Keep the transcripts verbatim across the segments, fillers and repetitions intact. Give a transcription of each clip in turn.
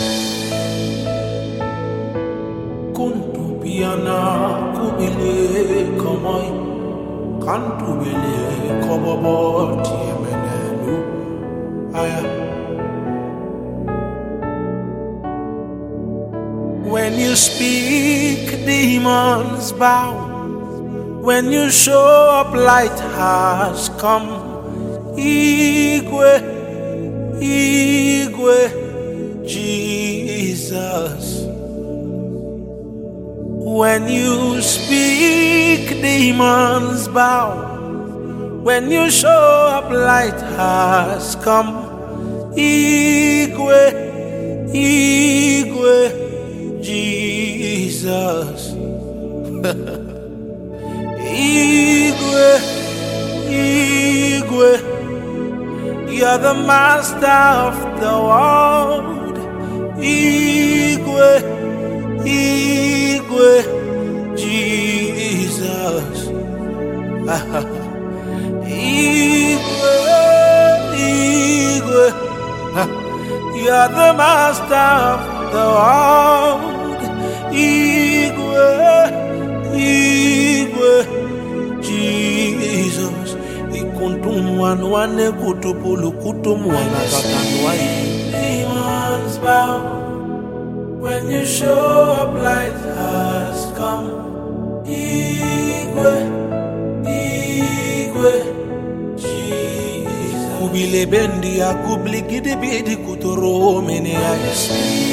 Kuntu piana kubile komoi kantu bile koboboti menelu aya. When you speak, demons bow. When you show up, light has come. Igwe, Igwe, Jesus. When you speak, demons bow. When you show up, light has come. Igwe, Igwe, Jesus. Igwe, Igwe, you're the master of the world. Igwe, Igwe, Jesus. Igwe, Igwe, you're the master of the world. Igwe, Igwe, Jesus. Ikuntumwana wane kutupulu kutumwana katanwai. Demons bow when you show up, light has come. Igwe, Igwe, Jesus. Kubile bendi ya kubli gidi bidi kutoro mene ayas.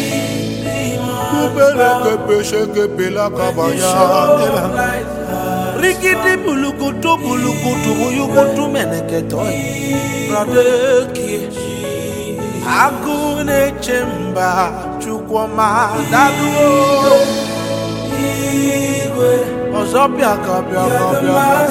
Kubele kepeshe kepela kabaya. Rikiti bulukutu bulukutu buyukutu meneketoi. Radeki Agune chemba chukwama daduo. Igwe Ozopia kapia kapia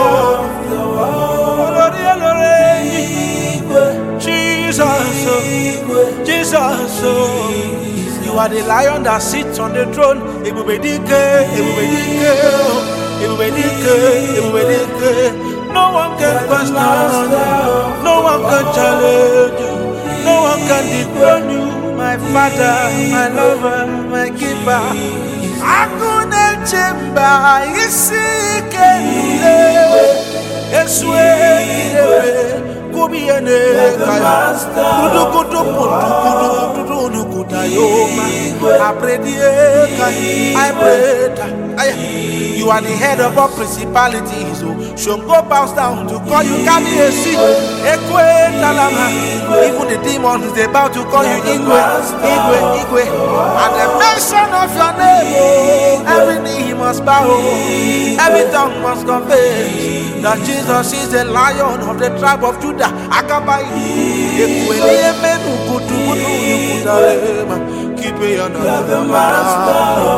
Jesus, Jesus, you are the lion that sits on the throne. Ebubedike, Ebubedike, Ebubedike, Ebubedike. No one can question you, no one can challenge you, no one can dethrone you. My Father, my lover, my keeper. Agune chemba isike eswe kubiene kaya kudu kudu kudu kudu kudu kudu yoma apredie kai I pray. You are the head of all principalities. So go bows down to call you Kabiesi. Ekwe Talama. Even the demons they bow to call you Igwe, Igwe, Igwe. At the mention of your name, every knee must bow, every tongue must confess that Jesus is the Lion of the tribe of Judah. Akabai. Ekwe Emenu Kutu Kutu Kutarema. Keep it on the master.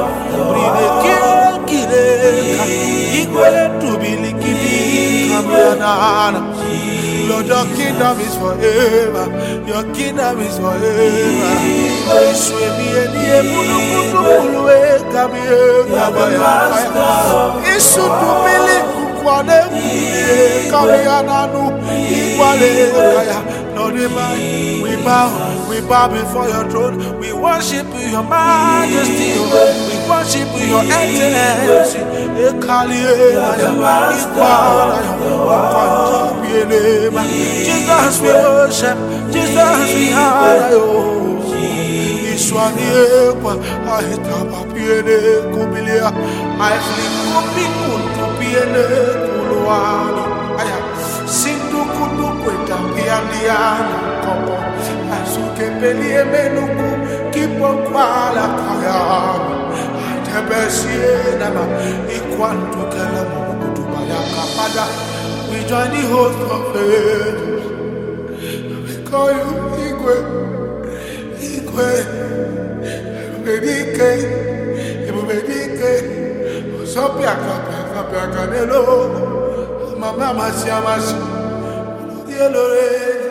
Igwe to be likidi kamiana. Lord, your kingdom is forever. Your kingdom is forever. Iswe mi eni munu munu munu e kamie kamaya. Isu tu mili kukwane kuye kamiana nu ikwale kaya. Lord, we bow, we bow before your throne. We worship your majesty. We worship your excellency. Jesus, we worship. Jesus, we honor you. Iswaniekwa ahitaba piene kubilia. Aiflikupi kuntu piene kuluani. Aya, sindu kundu kweta piandiana kopo. Asuke pelie menuku kipo kwa la kayama. We join the host of angels. We call you Igwe, Igwe, Ebubedike, Ebubedike, Sopia Kapia Kapia Kanelo, Mama Masia Masi, Dielore.